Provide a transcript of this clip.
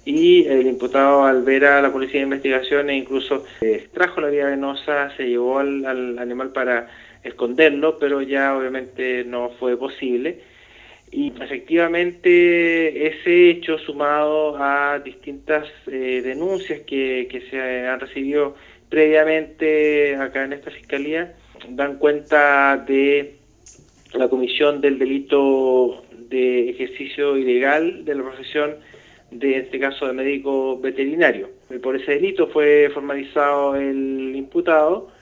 y el imputado, al ver a la policía de investigaciones, incluso extrajo la vía venosa, se llevó al animal para esconderlo, pero ya obviamente no fue posible. Y efectivamente ese hecho, sumado a distintas denuncias que se han recibido previamente acá en esta fiscalía, dan cuenta de la comisión del delito de ejercicio ilegal de la profesión, de este caso de médico veterinario. Por ese delito fue formalizado el imputado.